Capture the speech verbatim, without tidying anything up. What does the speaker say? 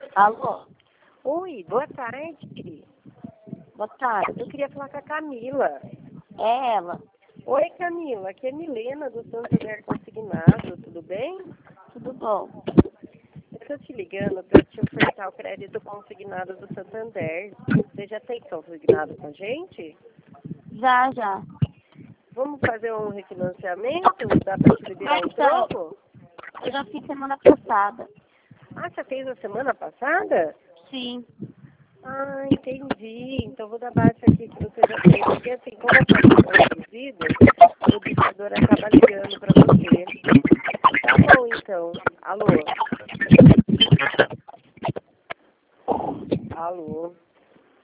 Alô? Oi, boa tarde. Boa tarde. Eu queria falar com a Camila. É ela. Oi, Camila. Aqui é Milena do Santander Consignado. Tudo bem? Tudo bom? Eu estou te ligando para te ofertar o crédito consignado do Santander. Você já tem consignado com a gente? Já, já. Vamos fazer um refinanciamento? Dá para te liberar em Então, troco? eu já fiz semana passada. Ah, você fez na semana passada? Sim. Ah, entendi. Então vou dar baixa aqui que você já fez. Porque assim, como a sua é reduzida, o dictador acaba ligando para você. Tá bom, então. Alô?